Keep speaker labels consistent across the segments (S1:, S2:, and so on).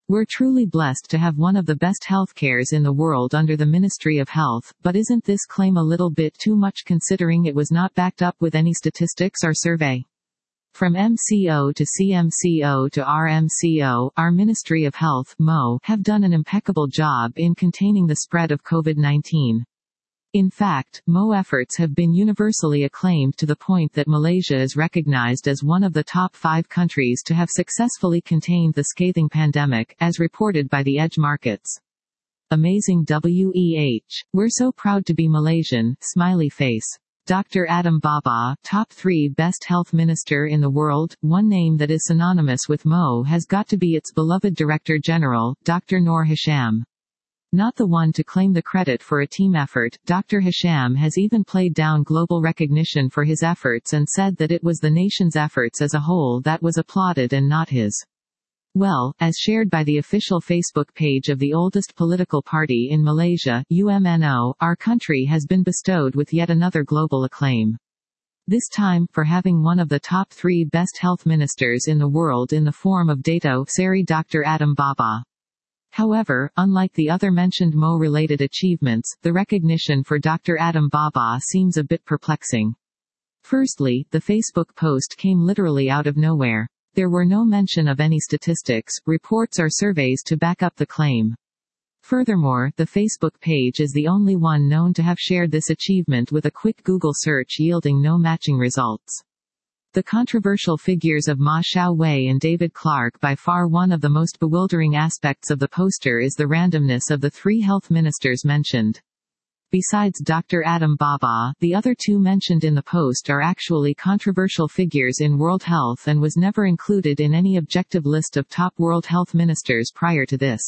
S1: We're truly blessed to have one of the best healthcares in the world under the Ministry of Health, but isn't this claim a little bit too much considering it was not backed up with any statistics or survey? From MCO to CMCO to RMCO, our Ministry of Health (MO) have done an impeccable job in containing the spread of COVID-19. In fact, MO efforts have been universally acclaimed to the point that Malaysia is recognized as one of the top 5 countries to have successfully contained the scathing pandemic, as reported by the Edge Markets. Amazing WEH. We're so proud to be Malaysian, smiley face. Dr. Adam Baba, top 3 best health minister in the world. One name that is synonymous with MO has got to be its beloved Director General, Dr. Noor Hisham. Not the one to claim the credit for a team effort, Dr. Hisham has even played down global recognition for his efforts and said that it was the nation's efforts as a whole that was applauded and not his. Well, as shared by the official Facebook page of the oldest political party in Malaysia, UMNO, our country has been bestowed with yet another global acclaim. This time, for having one of the top 3 best health ministers in the world in the form of Dato' Seri Dr. Adam Baba. However, unlike the other mentioned MO-related achievements, the recognition for Dr. Adam Baba seems a bit perplexing. Firstly, the Facebook post came literally out of nowhere. There were no mention of any statistics, reports or surveys to back up the claim. Furthermore, the Facebook page is the only one known to have shared this achievement with a quick Google search yielding no matching results. The controversial figures of Ma Xiaowei and David Clark. By far one of the most bewildering aspects of the poster is the randomness of the 3 health ministers mentioned. Besides Dr. Adam Baba, the other 2 mentioned in the post are actually controversial figures in world health and was never included in any objective list of top world health ministers prior to this.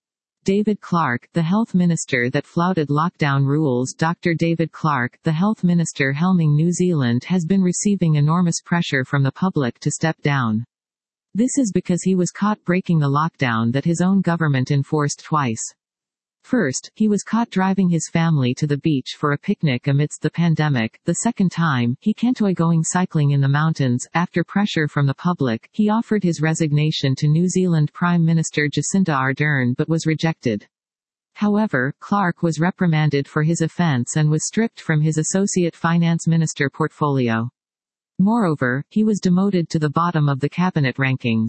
S1: David Clark, the health minister that flouted lockdown rules. Dr. David Clark, the health minister helming New Zealand, has been receiving enormous pressure from the public to step down. This is because he was caught breaking the lockdown that his own government enforced twice. First, he was caught driving his family to the beach for a picnic amidst the pandemic. The second time, he can't going cycling in the mountains. After pressure from the public, he offered his resignation to New Zealand Prime Minister Jacinda Ardern but was rejected. However, Clark was reprimanded for his offence and was stripped from his Associate Finance Minister portfolio. Moreover, he was demoted to the bottom of the cabinet rankings.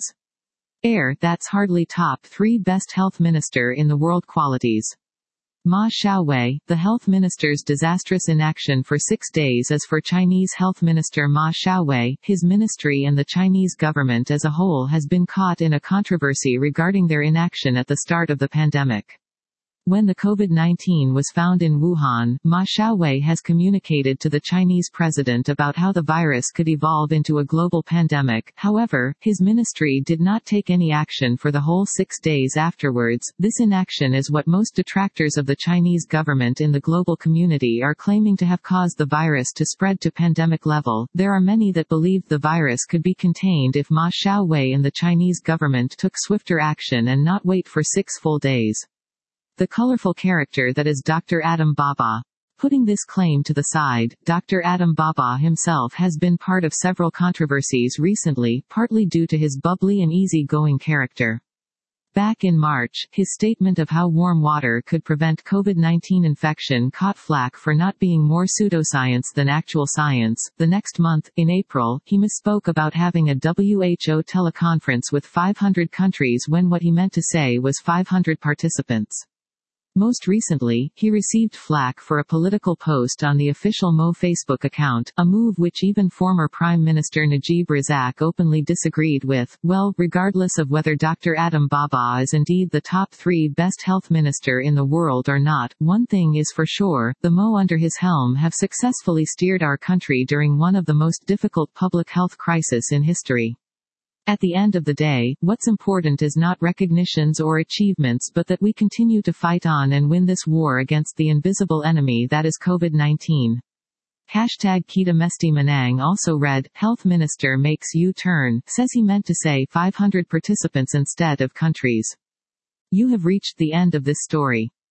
S1: That's hardly top 3 best health minister in the world qualities. Ma Xiaowei, the health minister's disastrous inaction for 6 days. As for Chinese health minister Ma Xiaowei, his ministry and the Chinese government as a whole has been caught in a controversy regarding their inaction at the start of the pandemic. When the COVID-19 was found in Wuhan, Ma Xiaowei has communicated to the Chinese president about how the virus could evolve into a global pandemic. However, his ministry did not take any action for the whole 6 days afterwards. This inaction is what most detractors of the Chinese government in the global community are claiming to have caused the virus to spread to pandemic level. There are many that believed the virus could be contained if Ma Xiaowei and the Chinese government took swifter action and not wait for 6 full days. The colorful character that is Dr. Adam Baba. Putting this claim to the side, Dr. Adam Baba himself has been part of several controversies recently, partly due to his bubbly and easy-going character. Back in March, his statement of how warm water could prevent COVID-19 infection caught flack for not being more pseudoscience than actual science. The next month, in April, he misspoke about having a WHO teleconference with 500 countries when what he meant to say was 500 participants. Most recently, he received flack for a political post on the official Mo Facebook account, a move which even former Prime Minister Najib Razak openly disagreed with. Well, regardless of whether Dr. Adam Baba is indeed the top 3 best health minister in the world or not, one thing is for sure, the Mo under his helm have successfully steered our country during one of the most difficult public health crises in history. At the end of the day, what's important is not recognitions or achievements but that we continue to fight on and win this war against the invisible enemy that is COVID-19. #Kita Mesti Manang also read, Health Minister makes U-turn, says he meant to say 500 participants instead of countries. You have reached the end of this story.